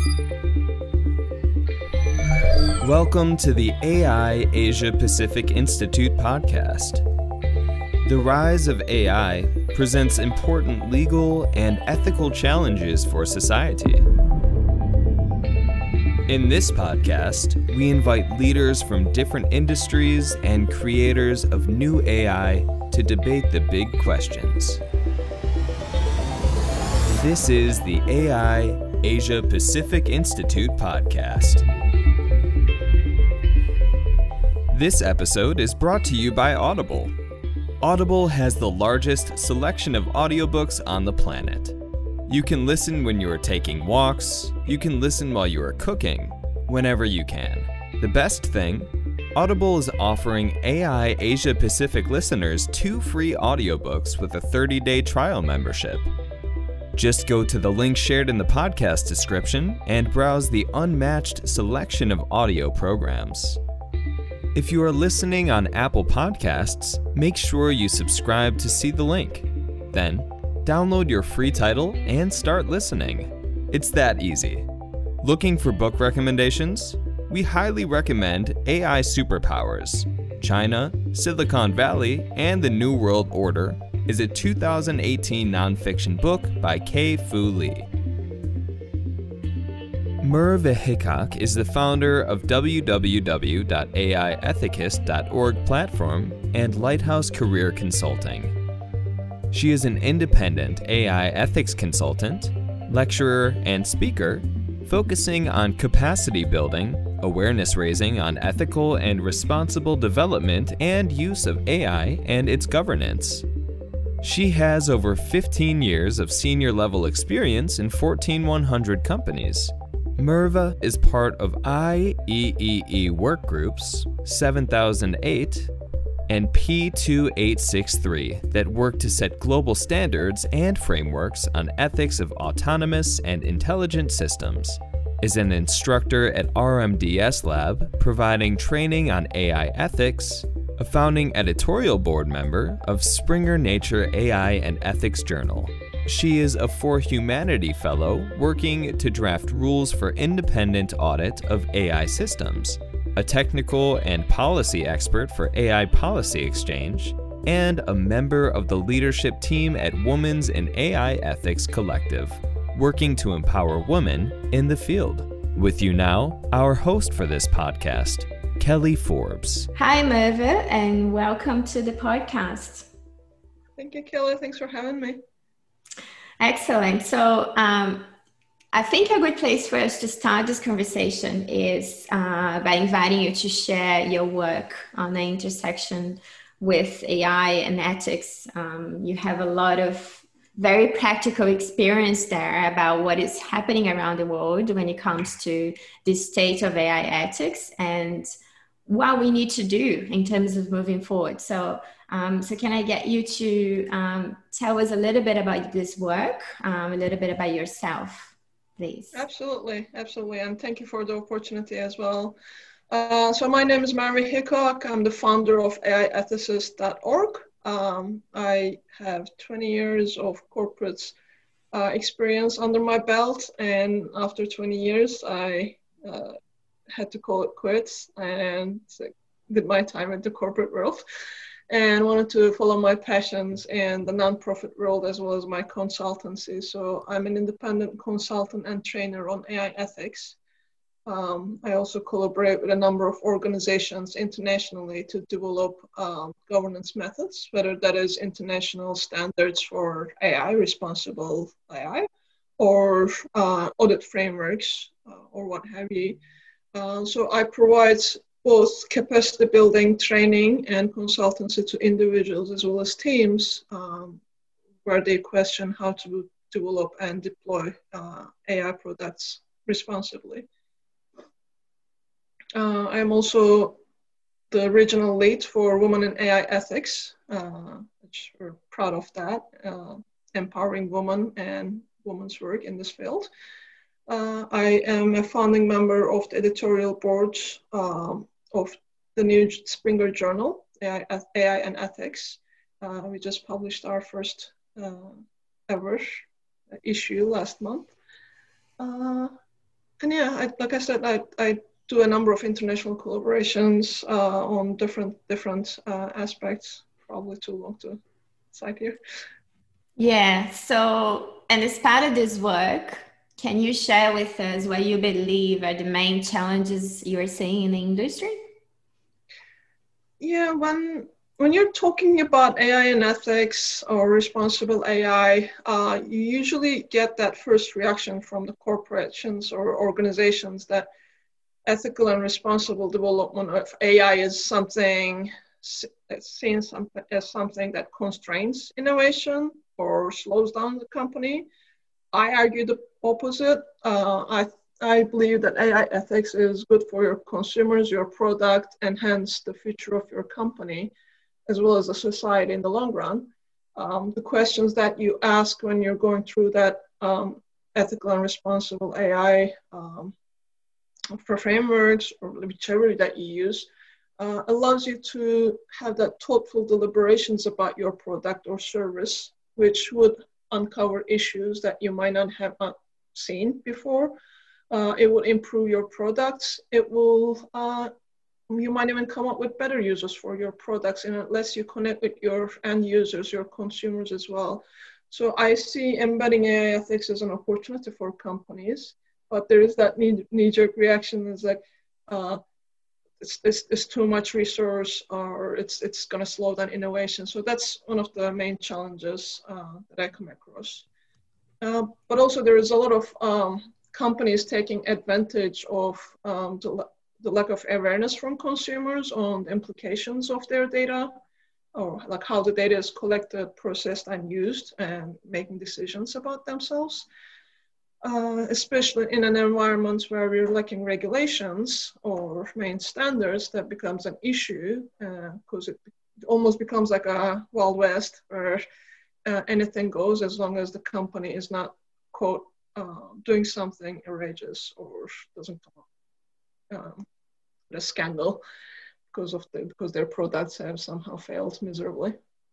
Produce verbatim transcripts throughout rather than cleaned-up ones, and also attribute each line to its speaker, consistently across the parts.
Speaker 1: Welcome to the A I Asia Pacific Institute podcast. The rise of A I presents important legal and ethical challenges for society. In this podcast, we invite leaders from different industries and creators of new A I to debate the big questions. This is the A I Asia Pacific Institute podcast. This episode is brought to you by Audible. Audible has the largest selection of audiobooks on the planet. You can listen when you are taking walks, you can listen while you are cooking, whenever you can. The best thing, Audible is offering A I Asia Pacific listeners two free audiobooks with a thirty-day trial membership. Just go to the link shared in the podcast description and browse the unmatched selection of audio programs. If you are listening on Apple Podcasts, make sure you subscribe to see the link. Then, download your free title and start listening. It's that easy. Looking for book recommendations? We highly recommend A I Superpowers. China, Silicon Valley, and the New World Order is a two thousand eighteen nonfiction book by Kei-Fu Lee. Merve Hickok is the founder of w w w dot a i ethicist dot org platform and Lighthouse Career Consulting. She is an independent A I ethics consultant, lecturer, and speaker, focusing on capacity building, awareness raising on ethical and responsible development and use of A I and its governance. She has over fifteen years of senior level experience in Fortune one hundred companies. Merve is part of I E E E work groups seven thousand eight and P two eight six three that work to set global standards and frameworks on ethics of autonomous and intelligent systems, is an instructor at R M D S Lab providing training on A I ethics, a founding editorial board member of Springer Nature A I and Ethics Journal. She is a For Humanity Fellow working to draft rules for independent audit of A I systems, a technical and policy expert for A I Policy Exchange, and a member of the leadership team at Women's in A I Ethics Collective, working to empower women in the field. With you now, our host for this podcast, Kelly Forbes.
Speaker 2: Hi, Merve, and welcome to the podcast.
Speaker 3: Thank you, Kelly. Thanks for having me.
Speaker 2: Excellent. So um, I think a good place for us to start this conversation is uh, by inviting you to share your work on the intersection with A I and ethics. Um, you have a lot of very practical experience there about what is happening around the world when it comes to the state of A I ethics and what we need to do in terms of moving forward. So, um, so can I get you to um, tell us a little bit about this work, um, a little bit about yourself, please?
Speaker 3: Absolutely, absolutely. And thank you for the opportunity as well. Uh, so my name is Merve Hickok. I'm the founder of A I ethicist dot org. Um, I have twenty years of corporate uh, experience under my belt. And after twenty years, I uh, had to call it quits and did my time in the corporate world and wanted to follow my passions in the nonprofit world as well as my consultancy. So I'm an independent consultant and trainer on A I ethics. Um, I also collaborate with a number of organizations internationally to develop um, governance methods, whether that is international standards for A I, responsible A I, or uh, audit frameworks uh, or what have you. Uh, so I provide both capacity building, training, and consultancy to individuals as well as teams um, where they question how to develop and deploy uh, A I products responsibly. Uh, I am also the regional lead for Women in A I Ethics, uh, which we're proud of that, uh, empowering women and women's work in this field. Uh, I am a founding member of the editorial board um, of the new Springer Journal, A I, A I and Ethics. Uh, we just published our first uh, ever issue last month. Uh, and yeah, I, like I said, I, I do a number of international collaborations uh, on different different uh, aspects. Probably too long to cite here.
Speaker 2: Yeah. So, and as part of this work, can you share with us what you believe are the main challenges you are seeing in the industry?
Speaker 3: Yeah, when when you're talking about A I and ethics or responsible A I, uh, you usually get that first reaction from the corporations or organizations that ethical and responsible development of A I is something that's seen something as something that constrains innovation or slows down the company. I argue the opposite. Uh, I I believe that A I ethics is good for your consumers, your product, and hence the future of your company, as well as the society in the long run. Um, the questions that you ask when you're going through that um, ethical and responsible A I um, for frameworks or whichever that you use uh, allows you to have that thoughtful deliberations about your product or service, which would uncover issues that you might not have seen before. Uh, it will improve your products. It will, uh, you might even come up with better users for your products, and it lets you connect with your end users, your consumers as well. So I see embedding A I ethics as an opportunity for companies, but there is that knee-jerk reaction is like, uh, it's, it's, it's too much resource, or it's, it's gonna slow down innovation. So that's one of the main challenges uh, that I come across. Uh, but also there is a lot of um, companies taking advantage of um, the, the lack of awareness from consumers on the implications of their data, or like how the data is collected, processed, and used, and making decisions about themselves. Uh, especially in an environment where we're lacking regulations or main standards, that becomes an issue because uh, it, it almost becomes like a Wild West where uh, anything goes as long as the company is not, quote, uh, doing something outrageous or doesn't come up um, with a scandal because of the, because their products have somehow failed miserably.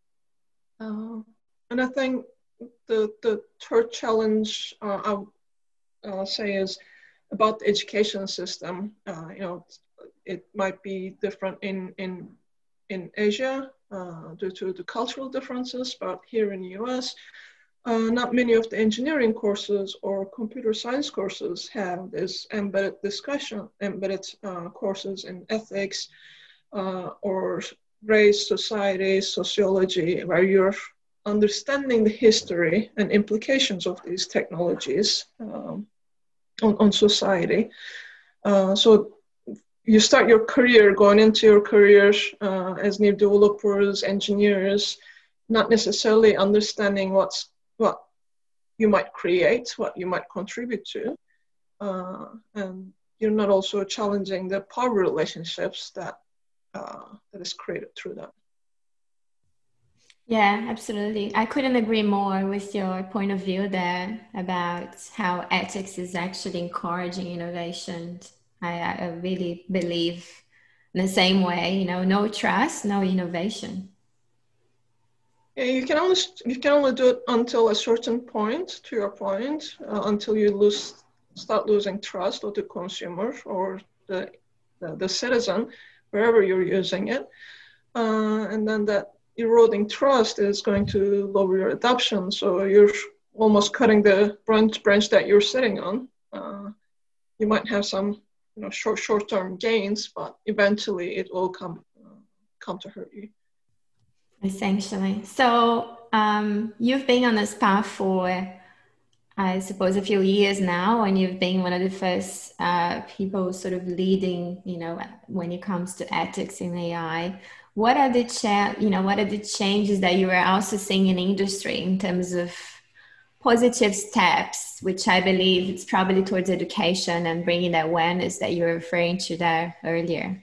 Speaker 3: Uh, and I think the the third challenge uh, I would uh, say is about the education system. Uh, you know, it might be different in in in Asia uh, due to the cultural differences, but here in the U S, uh, not many of the engineering courses or computer science courses have this embedded discussion, embedded uh, courses in ethics uh, or race, society, sociology, where you're understanding the history and implications of these technologies um, on, on society. Uh, so you start your career, going into your career uh, as new developers, engineers, not necessarily understanding what's what you might create, what you might contribute to. Uh, and you're not also challenging the power relationships that, uh, that is created through that.
Speaker 2: Yeah, absolutely. I couldn't agree more with your point of view there about how ethics is actually encouraging innovation. I, I really believe in the same way, you know, no trust, no innovation.
Speaker 3: Yeah, you can only you can only do it until a certain point. To your point, uh, until you lose start losing trust of the consumer or the the, the citizen, wherever you're using it, uh, and then that eroding trust is going to lower your adoption. So you're almost cutting the branch branch that you're sitting on. Uh, you might have some, you know, short short term gains, but eventually it will come uh, come to hurt you.
Speaker 2: Essentially. So um, you've been on this path for, I suppose, a few years now, and you've been one of the first uh, people sort of leading, you know, when it comes to ethics in A I. What are the cha- you know, what are the changes that you are also seeing in industry in terms of positive steps, which I believe it's probably towards education and bringing the awareness that you were referring to there earlier?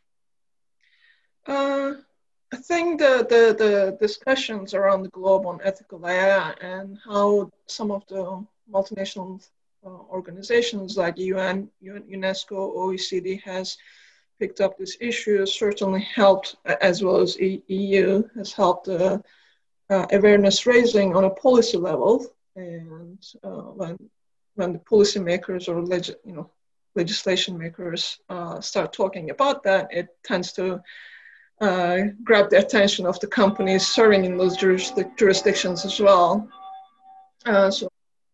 Speaker 3: Uh, I think the, the, the discussions around the globe on ethical A I and how some of the multinational uh, organizations like U N, UNESCO, O E C D has picked up this issue has certainly helped, as well as E U, has helped uh, uh, awareness raising on a policy level. And uh, when when the policymakers or leg, you know, legislation makers uh, start talking about that, it tends to uh, grab the attention of the companies serving in those jurisdic jurisdictions as well. Uh, so,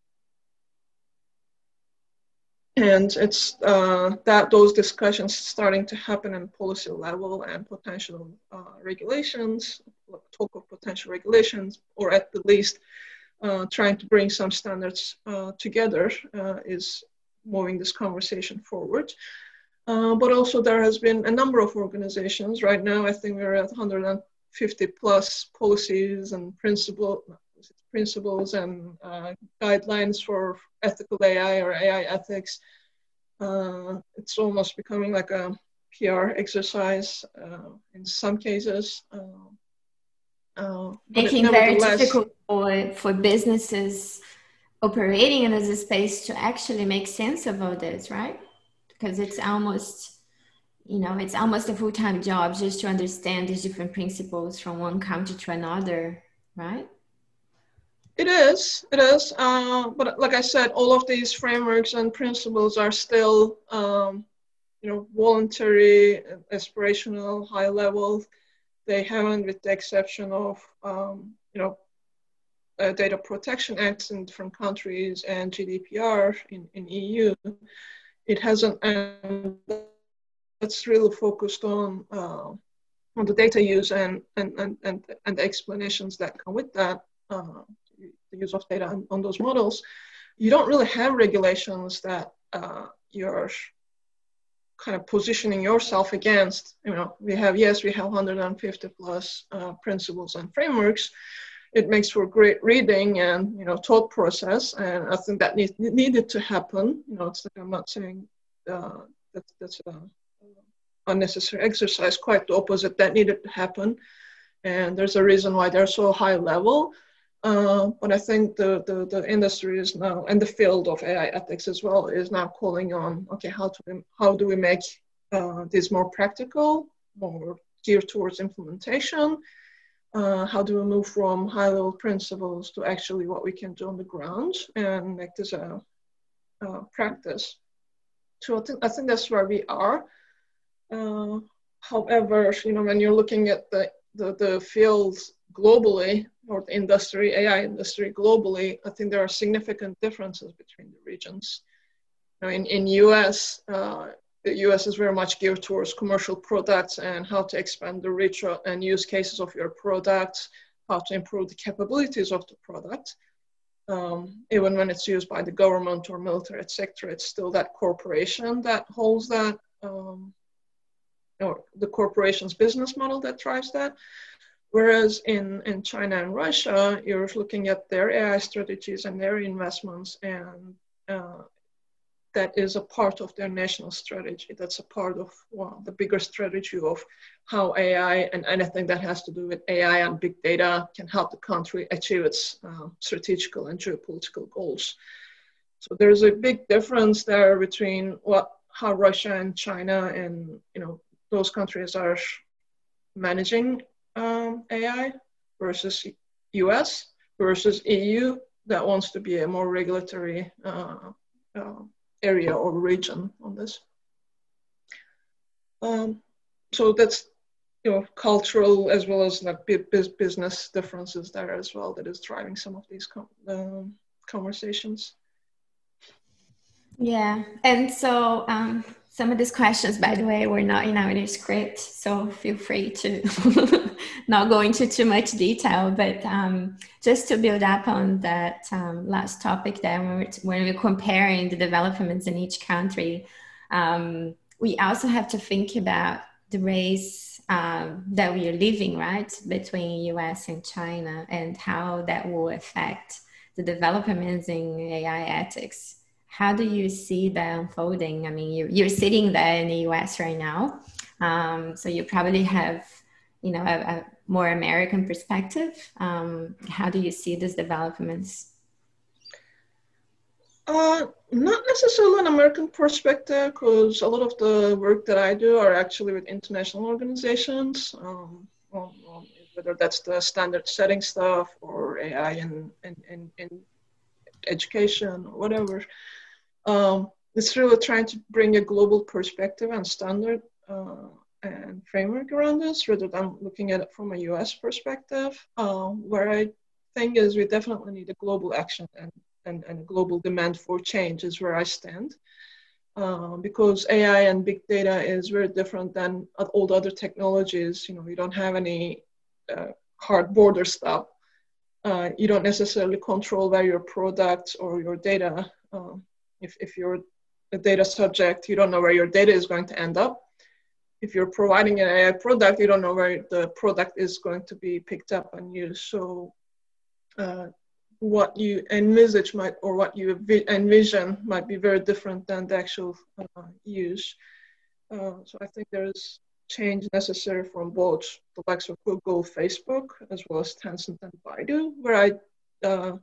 Speaker 3: and it's uh, that those discussions starting to happen in policy level and potential uh, regulations, talk of potential regulations, or at the least uh, trying to bring some standards uh, together uh, is moving this conversation forward. Uh, but also there has been a number of organizations. Right now, I think we're at one hundred fifty plus policies and principle, principles and uh, guidelines for ethical A I or A I ethics. Uh, it's almost becoming like a P R exercise uh, in some cases. Uh, uh,
Speaker 2: Making it very difficult for, for businesses operating in this space to actually make sense of all this, right? Because it's almost, you know, it's almost a full-time job just to understand these different principles from one country to another, right?
Speaker 3: It is, it is. Uh, but like I said, all of these frameworks and principles are still, um, you know, voluntary, aspirational, high level. They haven't, with the exception of, um, you know, uh, data protection acts in different countries and G D P R in, in E U. It hasn't, and it's really focused on uh, on the data use and and and and, and the explanations that come with that, uh, the use of data on, on those models. You don't really have regulations that uh, you're kind of positioning yourself against. You know, we have yes, we have one hundred fifty plus uh, principles and frameworks. It makes for great reading and, you know, thought process, and I think that need, needed to happen. You know, it's like I'm not saying uh, that that's an unnecessary exercise. Quite the opposite. That needed to happen, and there's a reason why they're so high level. Uh, but I think the, the the industry is now, and the field of A I ethics as well, is now calling on, okay, how to how do we make uh, this more practical, more geared towards implementation. Uh, how do we move from high-level principles to actually what we can do on the ground and make this a, a practice? So I think, I think that's where we are. Uh, however, you know, when you're looking at the, the, the fields globally, or the industry, A I industry globally, I think there are significant differences between the regions. You know, in in U S, uh, the U S is very much geared towards commercial products and how to expand the reach and use cases of your product, how to improve the capabilities of the product. Um, even when it's used by the government or military, et cetera, it's still that corporation that holds that, um, or the corporation's business model that drives that. Whereas in, in China and Russia, you're looking at their A I strategies and their investments, and uh, that is a part of their national strategy. That's a part of, well, the bigger strategy of how A I and anything that has to do with A I and big data can help the country achieve its uh, strategical and geopolitical goals. So there's a big difference there between what how Russia and China and, you know, those countries are managing um, A I versus U S versus E U that wants to be a more regulatory uh, uh, area or region on this. Um, so that's, you know, cultural as well as like business differences there as well that is driving some of these com um, conversations.
Speaker 2: Yeah, and so um, some of these questions, by the way, were not in our script, so feel free to not go into too much detail, but um, just to build up on that um, last topic there, when we're, when we're comparing the developments in each country, um, we also have to think about the race um, that we are living, right, between U S and China, and how that will affect the developments in A I ethics. How do you see that unfolding? I mean, you're, you're sitting there in the U S right now, um, so you probably have, you know, a, a more American perspective. Um, how do you see these developments?
Speaker 3: Uh, not necessarily an American perspective, because a lot of the work that I do are actually with international organizations, um, um, whether that's the standard setting stuff or A I in, in, in, in education or whatever. Um, it's really trying to bring a global perspective and standard uh, and framework around this rather than looking at it from a U S perspective. Um, where I think is we definitely need a global action and, and, and a global demand for change is where I stand. Uh, because A I and big data is very different than all the other technologies. You know, you don't have any uh, hard border stuff. Uh, you don't necessarily control where your products or your data, um, if, if you're a data subject, you don't know where your data is going to end up. If you're providing an A I product, you don't know where the product is going to be picked up and used. So uh, what you envisage might, or what you envision might be very different than the actual uh, use. Uh, so I think there's change necessary from both the likes of Google, Facebook, as well as Tencent and Baidu, where I uh,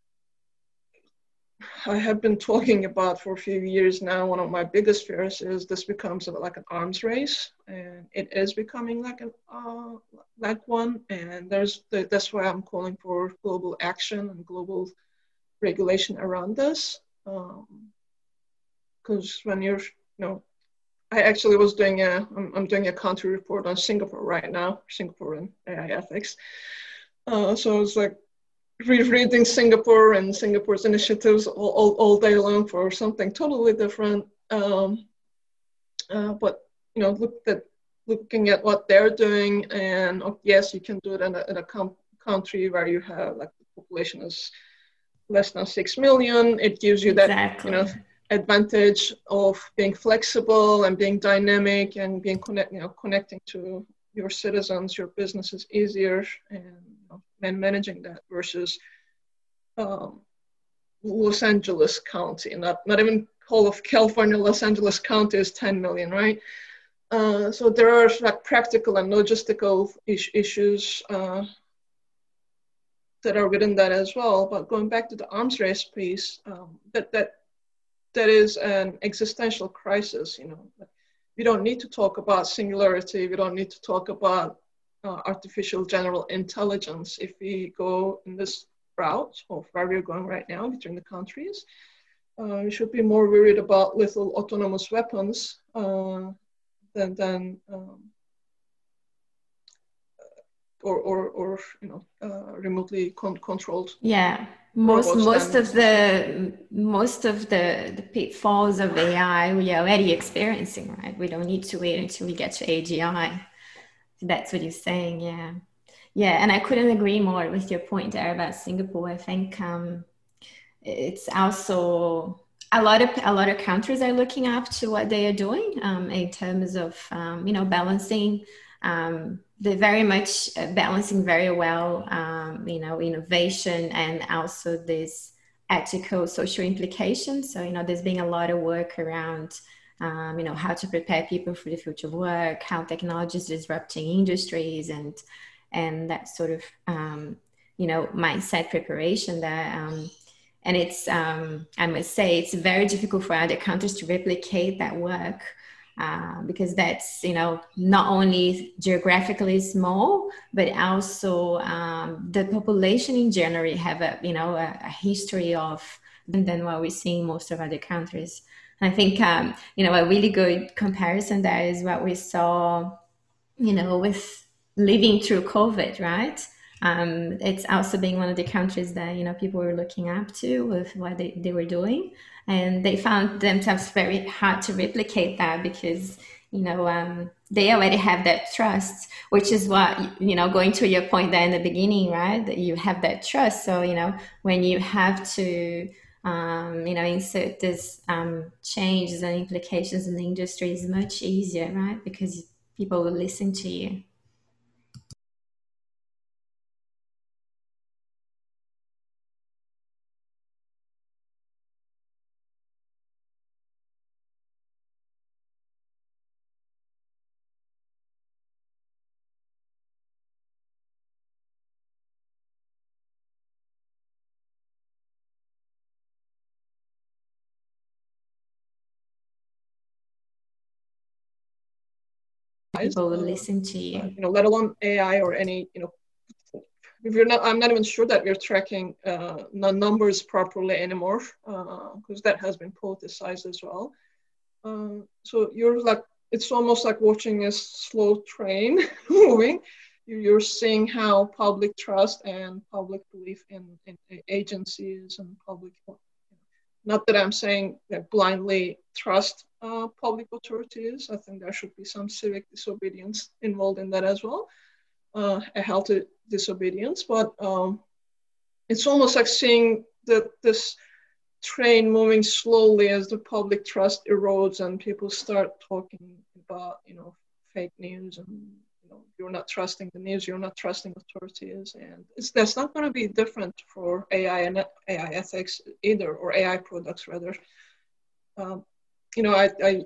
Speaker 3: I have been talking about for a few years now. One of my biggest fears is this becomes like an arms race, and it is becoming like an uh, like one. And there's the, that's why I'm calling for global action and global regulation around this. Because um, when you're, you know, I actually was doing a I'm, I'm doing a country report on Singapore right now, Singapore and A I ethics. Uh, so it's like rereading Singapore and Singapore's initiatives all, all, all day long for something totally different. Um, uh, but, you know, look at, looking at what they're doing, and oh, yes, you can do it in a, in a com- country where you have, like, the population is less than six million. It gives you
Speaker 2: Exactly.
Speaker 3: that, you know, advantage of being flexible and being dynamic and being connect, you know, connecting to your citizens, your business is easier, and, you know, and managing that versus um, Los Angeles County, not not even whole of California. Los Angeles County is ten million, right? Uh, so there are like practical and logistical is- issues uh, that are within that as well. But going back to the arms race piece, um, that that that is an existential crisis. You know, we don't need to talk about singularity. We don't need to talk about uh, artificial general intelligence if we go in this route of where we're going right now between the countries. Uh, we should be more worried about lethal autonomous weapons uh, than than um, or, or or you know uh, remotely con- controlled.
Speaker 2: Yeah, most most of the most of the the pitfalls of A I we are already experiencing, right? We don't need to wait until we get to A G I. That's what you're saying, yeah. Yeah, and I couldn't agree more with your point there about Singapore. I think um, it's also a lot of a lot of countries are looking up to what they are doing um, in terms of um, you know balancing. Um, they're very much balancing very well, um, you know, innovation and also this ethical social implications. So you know, there's been a lot of work around. Um, you know, how to prepare people for the future of work, how technology is disrupting industries, and and that sort of um, you know mindset preparation that um, and it's um, I must say it's very difficult for other countries to replicate that work uh, because that's you know not only geographically small but also um, the population in general have a you know a, a history of than what we see in most of other countries. And I think um, you know a really good comparison there is what we saw you know with living through COVID, right? Um, it's also being one of the countries that you know people were looking up to with what they, they were doing, and they found themselves very hard to replicate that because you know um, they already have that trust, which is what you know going to your point there in the beginning, right? That you have that trust. So you know when you have to um, you know insert this um, changes and implications in the industry is much easier, right? Because people will listen to you. People will
Speaker 3: Uh,
Speaker 2: listen to you.
Speaker 3: uh, you know, let alone A I or any, you know, if you're not, I'm not even sure that we're tracking uh, the numbers properly anymore, because uh, that has been politicized as well. Uh, so you're like, it's almost like watching a slow train moving. You're seeing how public trust and public belief in, in agencies and public, not that I'm saying that blindly trust uh, public authorities. I think there should be some civic disobedience involved in that as well, uh, a healthy disobedience. But um, it's almost like seeing that this train moving slowly as the public trust erodes and people start talking about, you know, fake news and, you know, you're not trusting the news, you're not trusting authorities. And it's, that's not going to be different for A I and A I ethics either, or A I products rather. Um, you know, I, I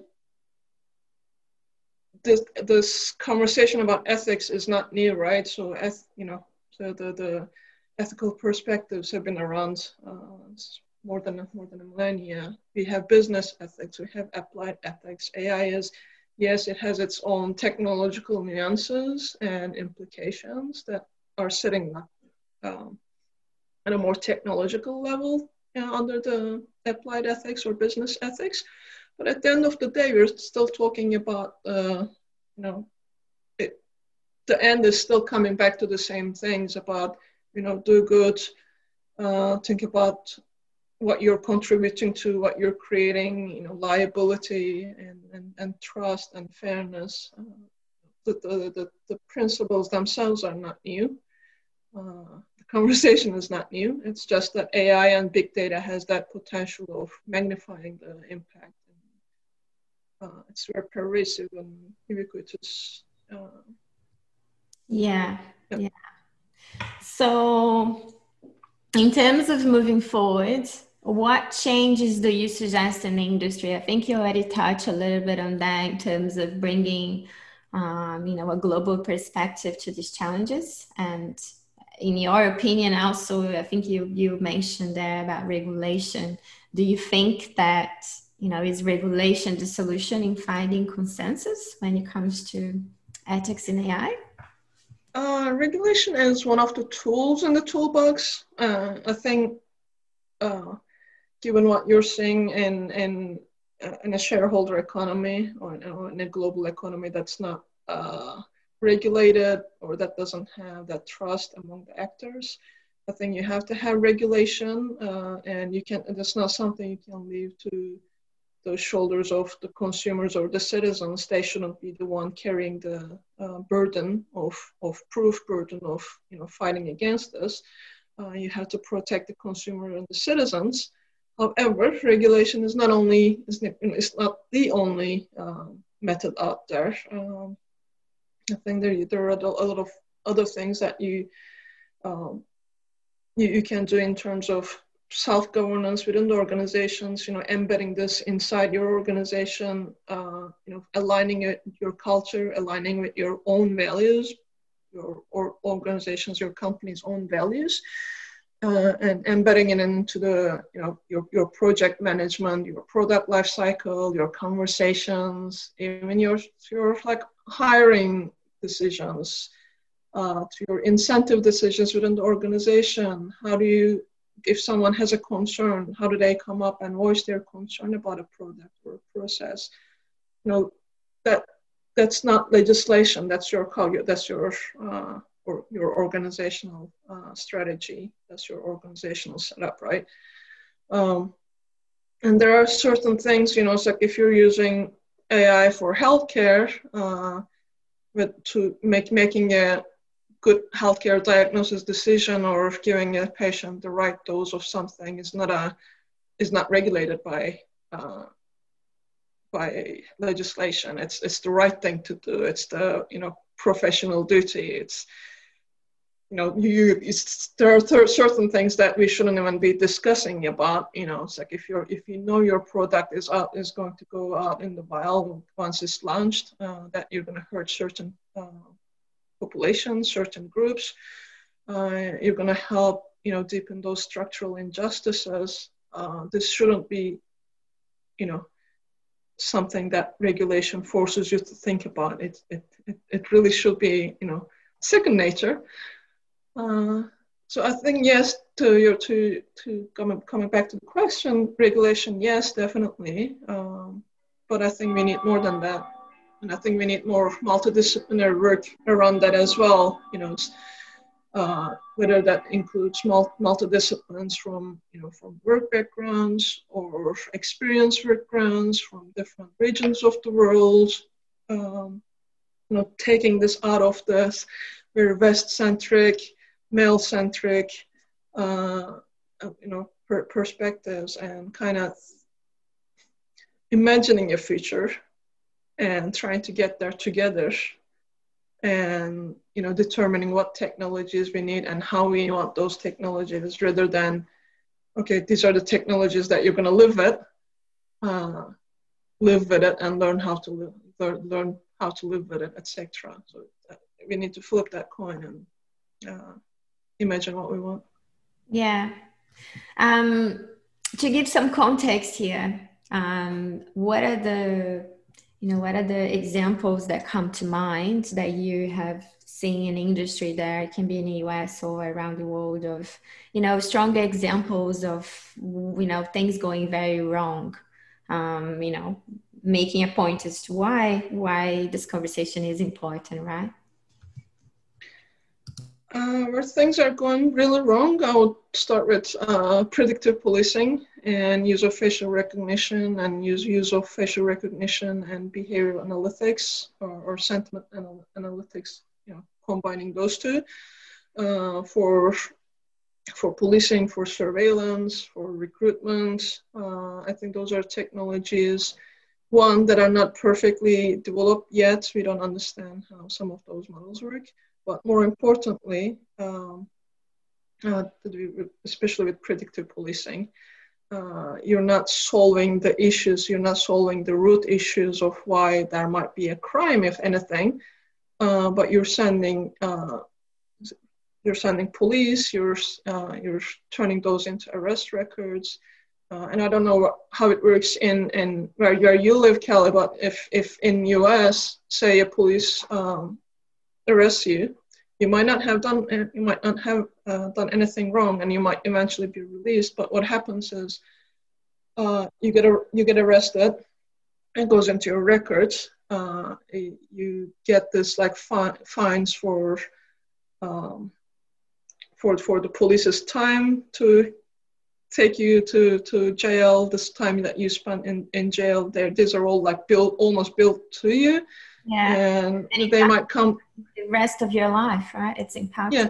Speaker 3: this, this conversation about ethics is not new, right? So, eth, you know, so the, the ethical perspectives have been around uh, more than more than a millennia. We have business ethics, we have applied ethics. A I is, yes, it has its own technological nuances and implications that are sitting um, at a more technological level uh, under the applied ethics or business ethics. But at the end of the day, we're still talking about, uh, you know, it, the end is still coming back to the same things about, you know, do good, uh, think about what you're contributing to, what you're creating, you know, liability and, and, and trust and fairness. Uh, the, the, the, the principles themselves are not new. Uh, the conversation is not new. It's just that A I and big data has that potential of magnifying the impact. And, uh, it's very pervasive and ubiquitous. Uh,
Speaker 2: yeah,
Speaker 3: yeah.
Speaker 2: yeah. So in terms of moving forward, what changes do you suggest in the industry? I think you already touched a little bit on that in terms of bringing, um, you know, a global perspective to these challenges. And in your opinion, also, I think you you mentioned there about regulation. Do you think that, you know, is regulation the solution in finding consensus when it comes to ethics in A I?
Speaker 3: Uh, regulation is one of the tools in the toolbox. Uh, I think, uh, given what you're seeing in in, uh, in a shareholder economy or in, or in a global economy that's not uh, regulated or that doesn't have that trust among the actors, I think you have to have regulation, uh, and you can. That's not something you can leave to the shoulders of the consumers or the citizens. They shouldn't be the one carrying the uh, burden of, of proof, burden of, you know, fighting against this. Uh, you have to protect the consumer and the citizens. However, regulation is not only, is it's not the only um, method out there. Um, I think there, there are a lot of other things that you, um, you, you can do in terms of self-governance within the organizations, you know, embedding this inside your organization, uh, you know, aligning it with your culture, aligning with your own values, your or organizations, your company's own values, uh, and embedding it into the, you know, your, your project management, your product life cycle, your conversations, even your, your like hiring decisions, uh, to your incentive decisions within the organization. How do you, if someone has a concern, how do they come up and voice their concern about a product or a process? You know, that that's not legislation. That's your that's your uh, or your organizational uh, strategy. That's your organizational setup, right? Um, and there are certain things, you know, it's like if you're using A I for healthcare, uh, with to make making a good healthcare diagnosis decision or giving a patient the right dose of something is not a is not regulated by uh, by legislation. It's it's the right thing to do. It's the, you know, professional duty. It's, you know, you it's, there are th- certain things that we shouldn't even be discussing about. You know, it's like if you're if you know your product is out is going to go out in the wild once it's launched, uh, that you're going to hurt certain Uh, populations, certain groups, uh, you're going to help, you know, deepen those structural injustices. Uh, this shouldn't be, you know, something that regulation forces you to think about. It, it, it, it really should be, you know, second nature. Uh, so I think yes to your to to coming coming back to the question, regulation, yes, definitely. Um, but I think we need more than that, and I think we need more multidisciplinary work around that as well. You know, it's, uh, whether that includes multi-disciplines from you know from work backgrounds or experience backgrounds from different regions of the world. Um, you know, taking this out of this very West-centric, male-centric, uh, you know, per perspectives, and kind of imagining a future and trying to get there together, and you know, determining what technologies we need and how we want those technologies, rather than, okay, these are the technologies that you're going to live with, uh, live with it and learn how to live, learn, learn how to live with it, et cetera. So that, we need to flip that coin and uh, imagine what we want.
Speaker 2: Yeah. Um, to give some context here, um, what are the, you know, what are the examples that come to mind that you have seen in industry there? It can be in the U S or around the world of, you know, stronger examples of, you know, things going very wrong. Um, you know, making a point as to why why this conversation is important, right?
Speaker 3: Uh, where things are going really wrong, I would start with uh, predictive policing and use of facial recognition and use use of facial recognition and behavioral analytics, or, or sentiment anal analytics, you know, combining those two uh, for for policing, for surveillance, for recruitment. Uh, I think those are technologies, one, that are not perfectly developed yet. We don't understand how some of those models work. But more importantly, um, uh, especially with predictive policing, uh, you're not solving the issues, you're not solving the root issues of why there might be a crime, if anything, uh, but you're sending uh, you're sending police, you're uh, you're turning those into arrest records. Uh, and I don't know how it works in, in where, where you live, Kelly, but if, if in U S, say a police um, arrests you, you might not have done you might not have uh, done anything wrong, and you might eventually be released. But what happens is uh, you get a, you get arrested, it goes into your records. Uh, you get this like fi fines for um, for for the police's time to take you to, to jail, this time that you spent in, in jail there. These are all like built, almost built to you.
Speaker 2: Yeah.
Speaker 3: And,
Speaker 2: and
Speaker 3: they might come.
Speaker 2: The rest of your life, right? It's impacted.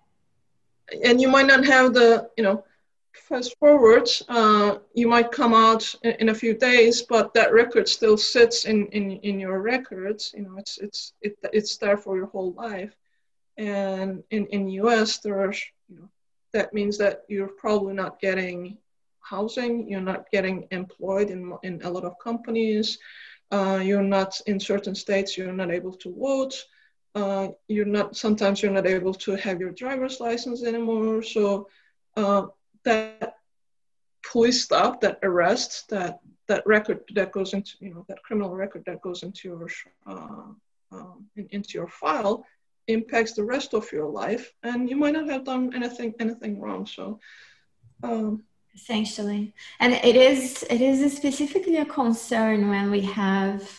Speaker 3: Yeah. And you might not have the, you know, fast forward, uh, you might come out in, in a few days, but that record still sits in, in, in your records. You know, it's, it's, it, it's there for your whole life. And in, in U S, there are, you know, that means that you're probably not getting housing, you're not getting employed in, in a lot of companies, uh, you're not, in certain states, you're not able to vote, uh, you're not, sometimes you're not able to have your driver's license anymore. So uh, that police stop, that arrest, that, that record that goes into, you know, that criminal record that goes into your, uh, um, in, into your file, impacts the rest of your life, and you might not have done anything anything wrong. So um
Speaker 2: essentially, and it is it is specifically a concern when we have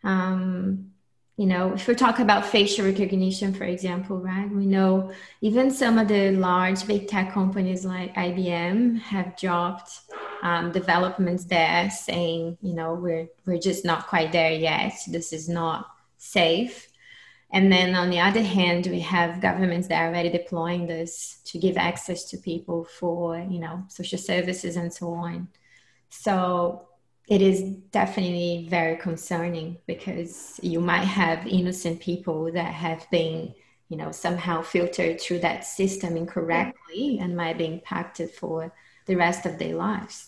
Speaker 2: um you know, if we talk about facial recognition, for example, right, we know even some of the large big tech companies like I B M have dropped um, developments there saying, you know, we're we're just not quite there yet, this is not safe. And then on the other hand, we have governments that are already deploying this to give access to people for, you know, social services and so on. So it is definitely very concerning, because you might have innocent people that have been, you know, somehow filtered through that system incorrectly and might be impacted for the rest of their lives.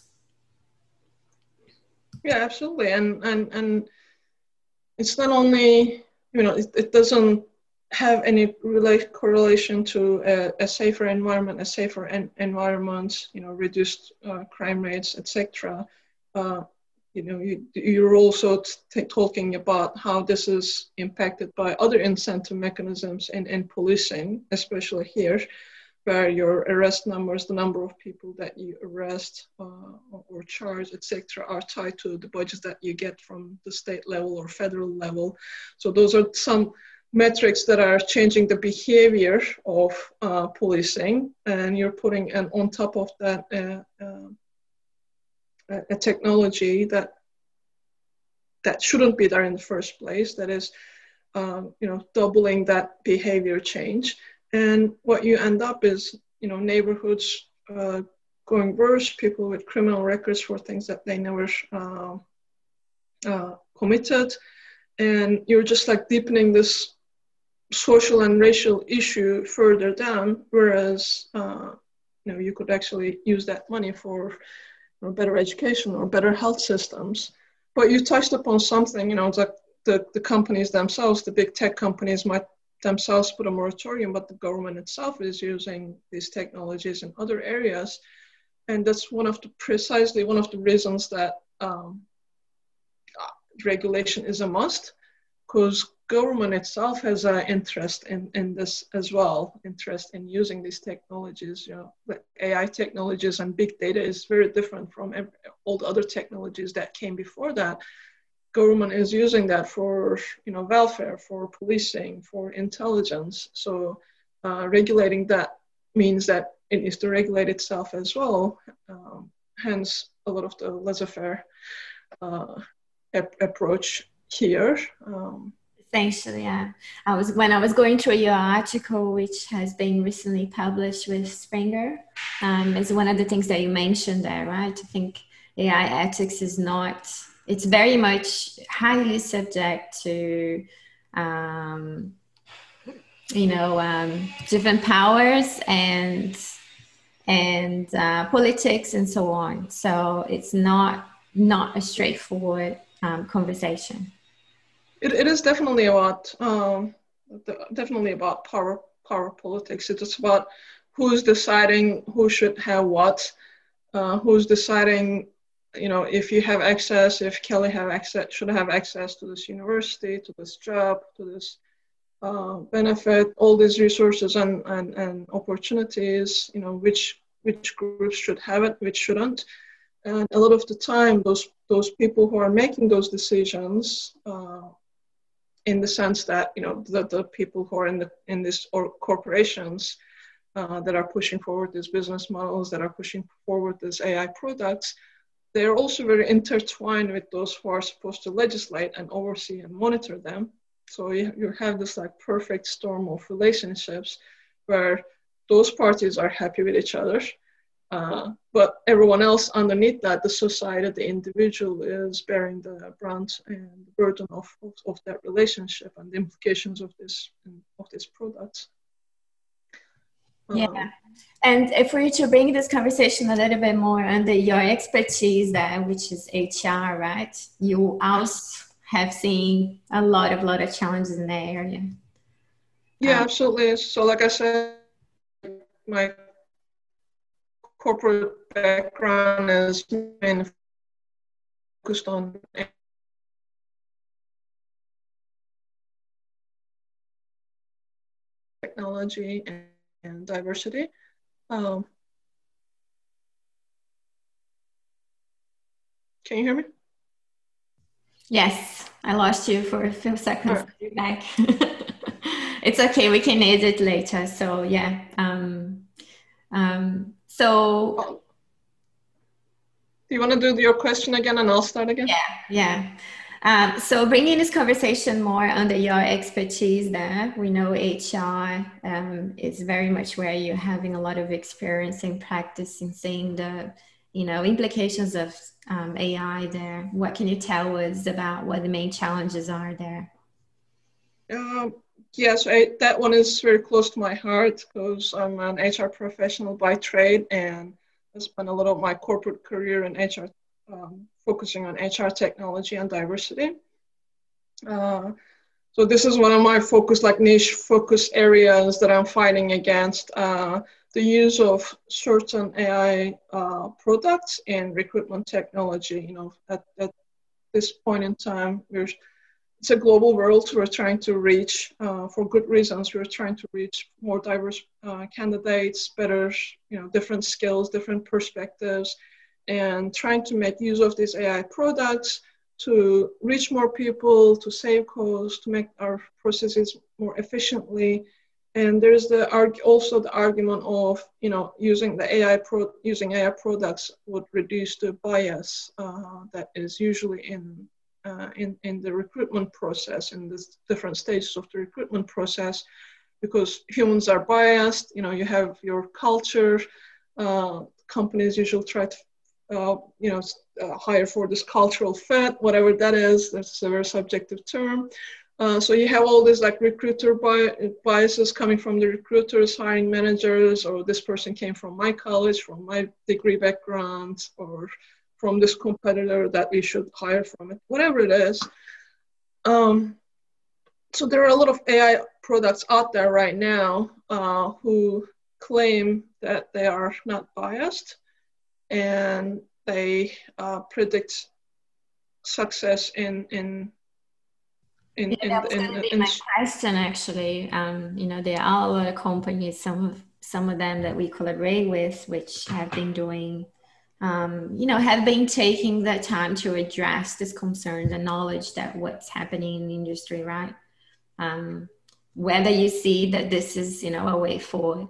Speaker 3: Yeah, absolutely. And, and, and it's not only, you know, it, it doesn't have any relate correlation to a, a safer environment, a safer en environment, you know, reduced uh, crime rates, et cetera. Uh, you know, you, you're also t- talking about how this is impacted by other incentive mechanisms in, in policing, especially here, where your arrest numbers, the number of people that you arrest uh, or charge, et cetera, are tied to the budgets that you get from the state level or federal level. So those are some metrics that are changing the behavior of uh, policing, and you're putting an, on top of that uh, uh, a, a technology that that shouldn't be there in the first place. That is, um, you know, doubling that behavior change. And what you end up is, you know, neighborhoods uh, going worse, people with criminal records for things that they never uh, uh, committed. And you're just like deepening this social and racial issue further down, whereas, uh, you know, you could actually use that money for you know, better education or better health systems. But you touched upon something, you know, that the, the companies themselves, the big tech companies might themselves put a moratorium, but the government itself is using these technologies in other areas. And that's one of the precisely one of the reasons that um, regulation is a must, because government itself has an interest in, in this as well, interest in using these technologies. You know, the A I technologies and big data is very different from every, all the other technologies that came before that. Government is using that for, you know, welfare, for policing, for intelligence. So uh, regulating that means that it needs to regulate itself as well. Um, hence, a lot of the laissez-faire uh, ap- approach here. Um,
Speaker 2: Essentially, yeah. I was when I was going through your article, which has been recently published with Springer, um, is one of the things that you mentioned there, right? I think A I ethics is not. It's very much highly subject to, um, you know, um, different powers and and uh, politics and so on. So it's not not a straightforward um, conversation.
Speaker 3: It, it is definitely about um, definitely about power power politics. It's about who's deciding who should have what, uh, who's deciding, you know, if you have access, if Kelly have access, should have access to this university, to this job, to this uh, benefit, all these resources and, and, and opportunities, you know, which which groups should have it, which shouldn't. And a lot of the time, those those people who are making those decisions, uh, in the sense that, you know, the, the people who are in the in this or corporations uh, that are pushing forward these business models, that are pushing forward these A I products, they're also very intertwined with those who are supposed to legislate and oversee and monitor them. So you, you have this like perfect storm of relationships where those parties are happy with each other, uh, but everyone else underneath that, the society, the individual, is bearing the brunt and the burden of, of, of that relationship and the implications of this of this product.
Speaker 2: Yeah. Um, and if we were to bring this conversation a little bit more under your expertise there, which is H R, right? You also have seen a lot of lot of challenges in that area.
Speaker 3: Yeah,
Speaker 2: um,
Speaker 3: absolutely. So like I said, my corporate background is mainly focused on technology and, and diversity. Um, can you hear me?
Speaker 2: Yes, I lost you for a few seconds. Right. Back. It's okay, we can edit later. So yeah. Um, um, so
Speaker 3: oh. Do you want to do your question again and I'll start again?
Speaker 2: Yeah, yeah. Um, so bringing this conversation more under your expertise there, we know H R um, is very much where you're having a lot of experience in practice in seeing the, you know, implications of um, A I there. What can you tell us about what the main challenges are there?
Speaker 3: Um, yes, I, that one is very close to my heart because I'm an H R professional by trade, and I spent a lot of my corporate career in H R, um, focusing on H R technology and diversity. Uh, so this is one of my focus, like niche focus areas that I'm fighting against, uh, the use of certain A I uh, products in recruitment technology, you know, at, at this point in time, we're it's a global world. We're trying to reach, uh, for good reasons, we're trying to reach more diverse uh, candidates, better, you know, different skills, different perspectives, and trying to make use of these A I products to reach more people, to save costs, to make our processes more efficiently. And there's the arg- also the argument of, you know, using the A I pro- using A I products would reduce the bias uh, that is usually in Uh, in, in the recruitment process, in the different stages of the recruitment process, because humans are biased. You know, you have your culture. Uh, companies usually try to, uh, you know, uh, hire for this cultural fit, whatever that is. That's a very subjective term. Uh, so you have all these like recruiter bi- biases coming from the recruiters, hiring managers, or this person came from my college, from my degree background, or from this competitor that we should hire from it, whatever it is. Um, so there are a lot of A I products out there right now uh, who claim that they are not biased and they uh, predict success in in in
Speaker 2: Yeah,
Speaker 3: in,
Speaker 2: that was
Speaker 3: in,
Speaker 2: going to
Speaker 3: in,
Speaker 2: be
Speaker 3: in
Speaker 2: my question, actually. Um, you know, there are a lot of companies, some of some of them that we collaborate with, which have been doing, um, you know, have been taking the time to address this concern, the knowledge that what's happening in the industry, right? Um, whether you see that this is, you know, a way forward.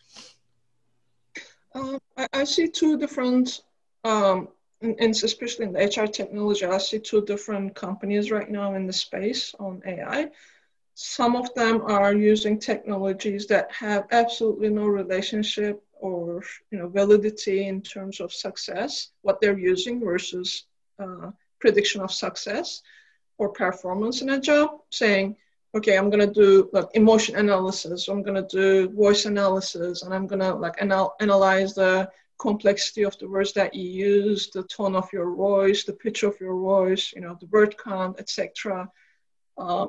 Speaker 3: Um, I, I see two different, um, and, and especially in the H R technology, I see two different companies right now in the space on A I. Some of them are using technologies that have absolutely no relationship or, you know, validity in terms of success, what they're using versus uh, prediction of success or performance in a job, saying, okay, I'm gonna do like emotion analysis, I'm gonna do voice analysis, and I'm gonna like anal- analyze the complexity of the words that you use, the tone of your voice, the pitch of your voice, you know, the word count, et cetera. Uh,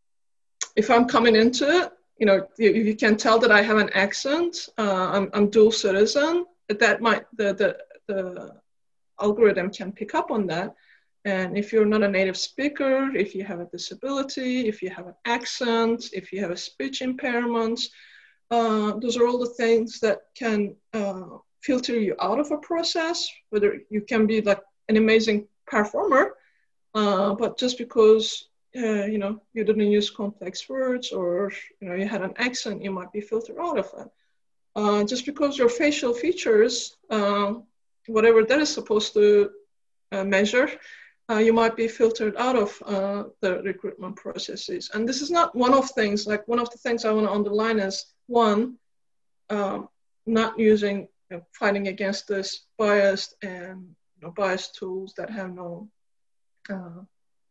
Speaker 3: if I'm coming into it, you know, if you can tell that I have an accent, uh, I'm, I'm dual citizen, that might, the, the, the algorithm can pick up on that. And if you're not a native speaker, if you have a disability, if you have an accent, if you have a speech impairment, uh, those are all the things that can uh, filter you out of a process, whether you can be like an amazing performer, uh, but just because uh, you know, you didn't use complex words or, you know, you had an accent, you might be filtered out of it. Uh, just because your facial features, uh, whatever that is supposed to uh, measure, uh, you might be filtered out of uh, the recruitment processes. And this is not one of things, like one of the things I want to underline is, one, um, not using, you know, fighting against this biased and, you know, biased tools that have no uh,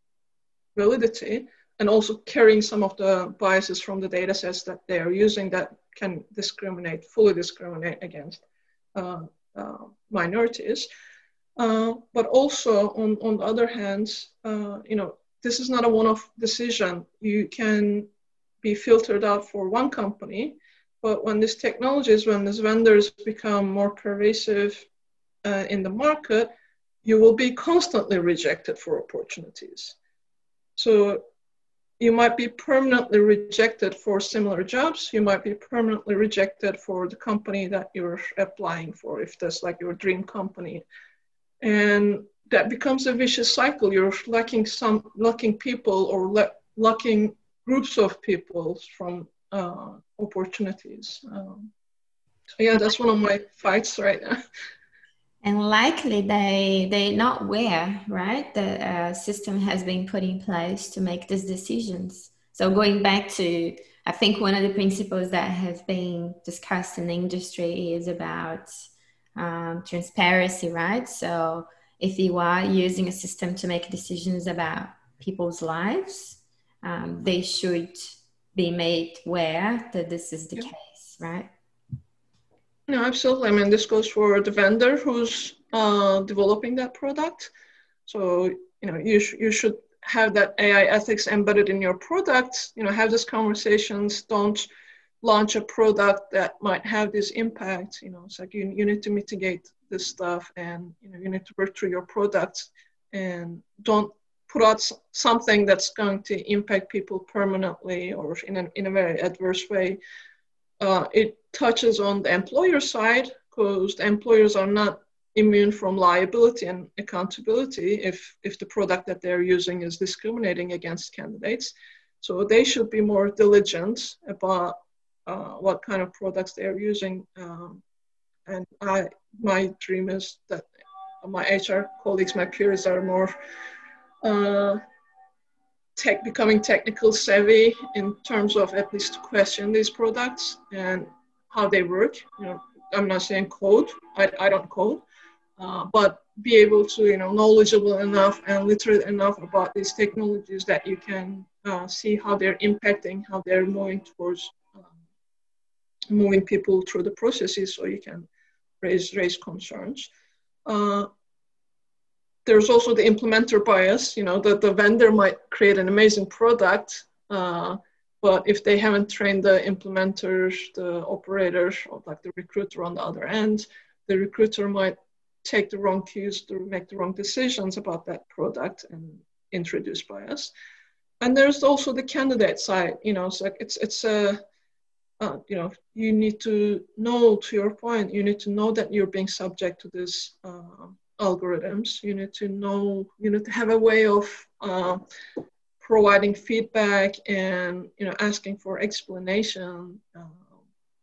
Speaker 3: validity, and also carrying some of the biases from the data sets that they are using that can discriminate, fully discriminate against uh, uh, minorities. Uh, but also, on, on the other hand, uh, you know, this is not a one-off decision. You can be filtered out for one company, but when these technologies, when these vendors become more pervasive uh, in the market, you will be constantly rejected for opportunities. So you might be permanently rejected for similar jobs. You might be permanently rejected for the company that you're applying for, if that's like your dream company. And that becomes a vicious cycle. You're lacking some, lacking people or le- lacking groups of people from uh, opportunities. Um, so yeah, that's one of my fights right now.
Speaker 2: And likely they they not aware, right? The uh, system has been put in place to make these decisions. So going back to, I think one of the principles that has been discussed in the industry is about um, transparency, right? So if you are using a system to make decisions about people's lives, um, they should be made aware that this is the
Speaker 3: Yeah.
Speaker 2: case, right?
Speaker 3: No, absolutely. I mean, this goes for the vendor who's uh, developing that product. So, you know, you, sh- you should have that A I ethics embedded in your product, you know, have these conversations. Don't launch a product that might have this impact. You know, it's like you, you need to mitigate this stuff, and, you know, you need to work through your products, and don't put out something that's going to impact people permanently or in a, in a very adverse way. Uh, it touches on the employer side, because the employers are not immune from liability and accountability if, if the product that they're using is discriminating against candidates. So they should be more diligent about uh, what kind of products they're using. Um, and I, my dream is that my H R colleagues, my peers are more uh, tech, becoming technical savvy in terms of at least to question these products and how they work. You know, I'm not saying code, I, I don't code, uh, but be able to, you know, knowledgeable enough and literate enough about these technologies that you can uh, see how they're impacting, how they're moving towards um, moving people through the processes, so you can raise, raise concerns. Uh, There's also the implementer bias, you know, that the vendor might create an amazing product, uh, but if they haven't trained the implementers, the operators, or like the recruiter on the other end, the recruiter might take the wrong cues to make the wrong decisions about that product and introduce bias. And there's also the candidate side, you know, it's like it's, it's a, uh, you know, you need to know, to your point, you need to know that you're being subject to this uh, algorithms. You need to know, you need to have a way of uh, providing feedback and, you know, asking for explanation. Uh,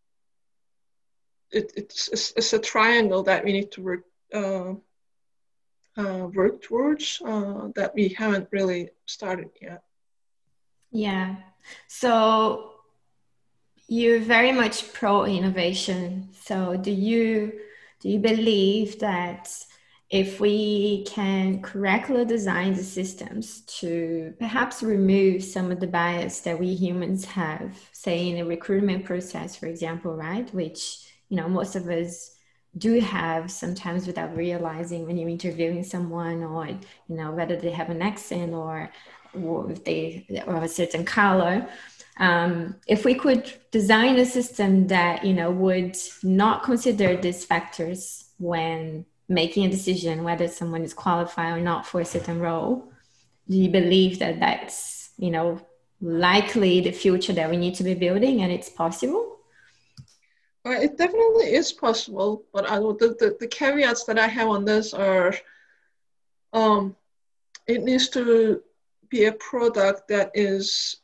Speaker 3: it, it's, it's, it's a triangle that we need to work, uh, uh, work towards uh, that we haven't really started yet.
Speaker 2: Yeah. So you're very much pro innovation. So do you, do you believe that if we can correctly design the systems to perhaps remove some of the bias that we humans have, say in a recruitment process, for example, right? Which, you know, most of us do have sometimes without realizing when you're interviewing someone, or, you know, whether they have an accent or, or if they or a certain color. Um, if we could design a system that, you know, would not consider these factors when making a decision whether someone is qualified or not for a certain role, do you believe that that's, you know, likely the future that we need to be building, and it's possible?
Speaker 3: Well, it definitely is possible, but I, the, the, the caveats that I have on this are, um, it needs to be a product that is,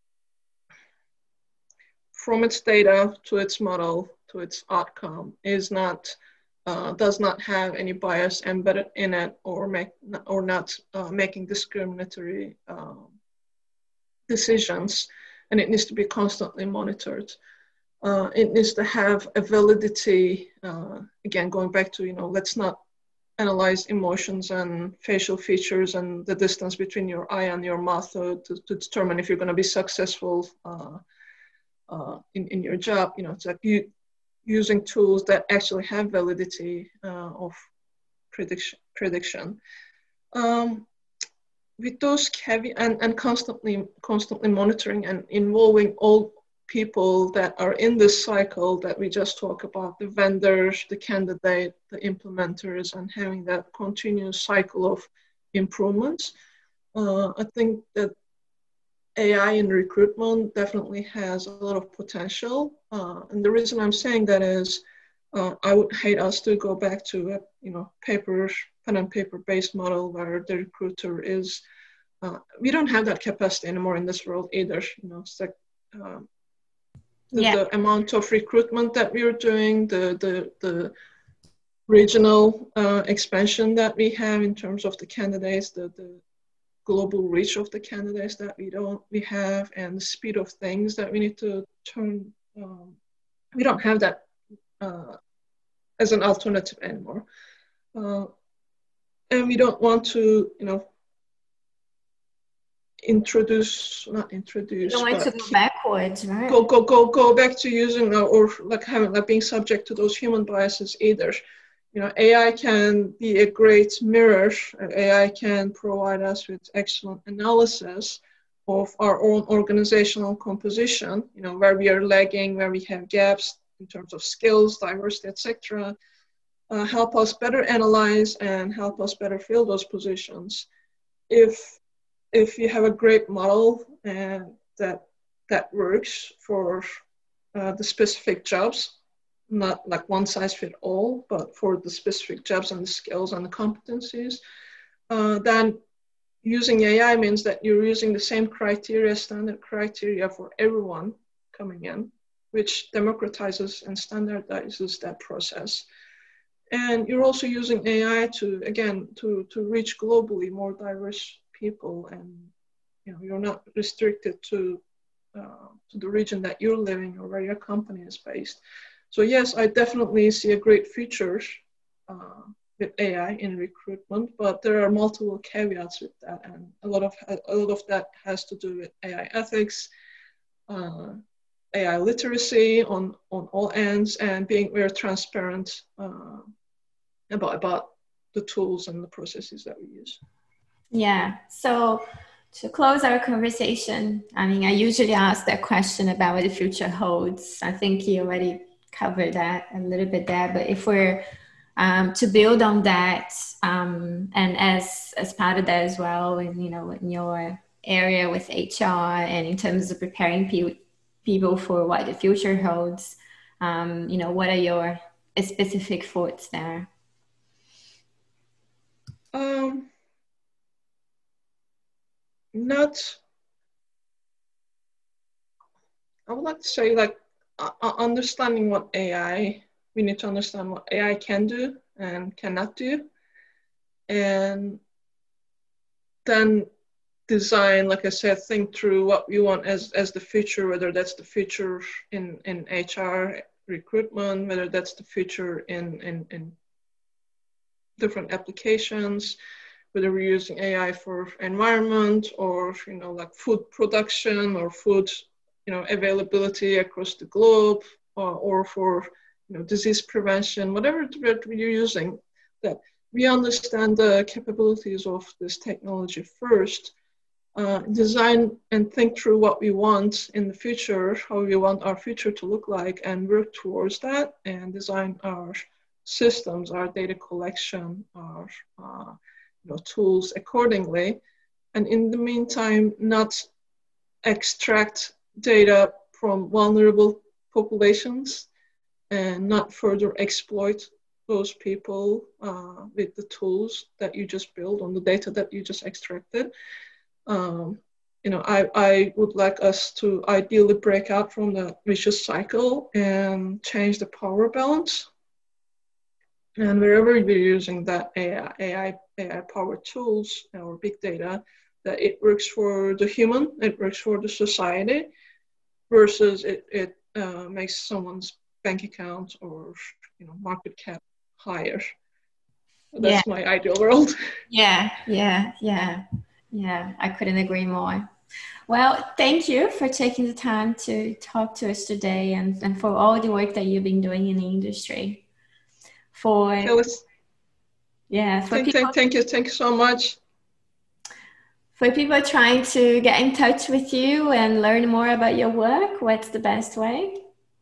Speaker 3: from its data to its model to its outcome, is not Uh, does not have any bias embedded in it, or make or not uh, making discriminatory uh, decisions, and it needs to be constantly monitored. Uh, it needs to have a validity. Uh, again, going back to, you know, let's not analyze emotions and facial features and the distance between your eye and your mouth to, to, to determine if you're going to be successful uh, uh, in in your job. You know, it's like you. Using tools that actually have validity uh, of prediction, prediction. Um, with those caveats, and, and constantly, constantly monitoring and involving all people that are in this cycle that we just talked about, the vendors, the candidate, the implementers, and having that continuous cycle of improvements. Uh, I think that A I in recruitment definitely has a lot of potential. Uh, and the reason I'm saying that is uh, I would hate us to go back to a, you know, paper, pen and paper based model where the recruiter is, uh, we don't have that capacity anymore in this world either. You know, it's like um, the, yeah. the amount of recruitment that we are doing, the, the, the regional uh, expansion that we have in terms of the candidates, the, the global reach of the candidates that we don't we have, and the speed of things that we need to turn. Um, we don't have that uh, as an alternative anymore, uh, and we don't want to, you know, introduce not introduce.
Speaker 2: You don't want to go backwards, right?
Speaker 3: Go go go go back to using or, or like having like being subject to those human biases either. You know, A I can be a great mirror. A I can provide us with excellent analysis of our own organizational composition, you know, where we are lagging, where we have gaps in terms of skills, diversity, et cetera. Uh, help us better analyze and help us better fill those positions. If if you have a great model and that that works for uh, the specific jobs, not like one size fit all, but for the specific jobs and the skills and the competencies, uh, then using A I means that you're using the same criteria, standard criteria for everyone coming in, which democratizes and standardizes that process. And you're also using A I to, again, to, to reach globally more diverse people, and you know, you're not restricted to, uh, to the region that you're living or where your company is based. So yes, I definitely see a great future uh, with A I in recruitment, but there are multiple caveats with that, and a lot of a lot of that has to do with A I ethics, uh, A I literacy on on all ends, and being very transparent uh, about about the tools and the processes that we use.
Speaker 2: Yeah. So to close our conversation, I mean, I usually ask that question about what the future holds. I think you already covered that a little bit there, but if we're um, to build on that, um, and as as part of that as well, and you know, in your area with H R and in terms of preparing pe- people for what the future holds, um, you know, what are your specific thoughts there?
Speaker 3: Um, not, I would like to say, like, uh, understanding what A I, we need to understand what A I can do and cannot do, and then design, like I said, think through what we want as, as the future, whether that's the future in, in H R recruitment, whether that's the future in, in, in different applications, whether we're using A I for environment or, you know, like food production or food, you know, availability across the globe, or, or for, you know, disease prevention, whatever that you're using, that we understand the capabilities of this technology first, uh, design and think through what we want in the future, how we want our future to look like, and work towards that, and design our systems, our data collection, our uh, you know, tools accordingly. And in the meantime, not extract data from vulnerable populations and not further exploit those people uh, with the tools that you just built on the data that you just extracted. Um, you know, I, I would like us to ideally break out from the vicious cycle and change the power balance. And wherever we're using that A I, A I, A I powered tools or big data, that it works for the human, it works for the society, versus it, it uh, makes someone's bank account or, you know, market cap higher. That's yeah. my ideal world.
Speaker 2: Yeah, yeah, yeah, yeah. I couldn't agree more. Well, thank you for taking the time to talk to us today, and, and for all the work that you've been doing in the industry. For
Speaker 3: Phyllis,
Speaker 2: yeah, for
Speaker 3: thank,
Speaker 2: people,
Speaker 3: thank, thank you, thank you so much.
Speaker 2: For people trying to get in touch with you and learn more about your work, what's the best way?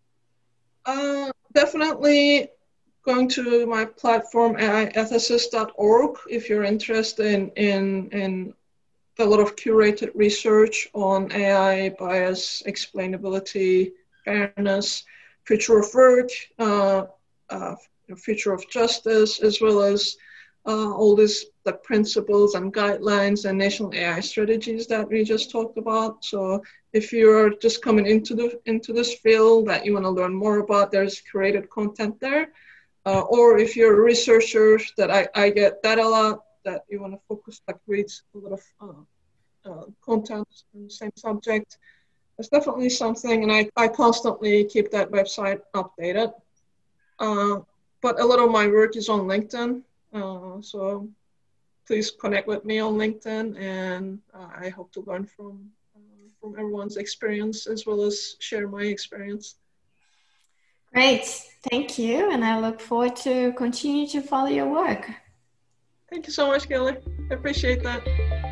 Speaker 3: Uh, definitely going to my platform, A I ethicist dot org, if you're interested in, in, in a lot of curated research on A I, bias, explainability, fairness, future of work, uh, uh, future of justice, as well as uh, all these the principles and guidelines and national A I strategies that we just talked about. So if you're just coming into the into this field that you want to learn more about, there's curated content there. Uh, or if you're a researcher, that I, I get that a lot, that you want to focus, like read a lot of uh, uh, content on the same subject, it's definitely something, and I, I constantly keep that website updated. Uh, but a lot of my work is on LinkedIn, uh, so please connect with me on LinkedIn, and uh, I hope to learn from, uh, from everyone's experience as well as share my experience.
Speaker 2: Great, thank you, and I look forward to continue to follow your work.
Speaker 3: Thank you so much, Kelly. I appreciate that.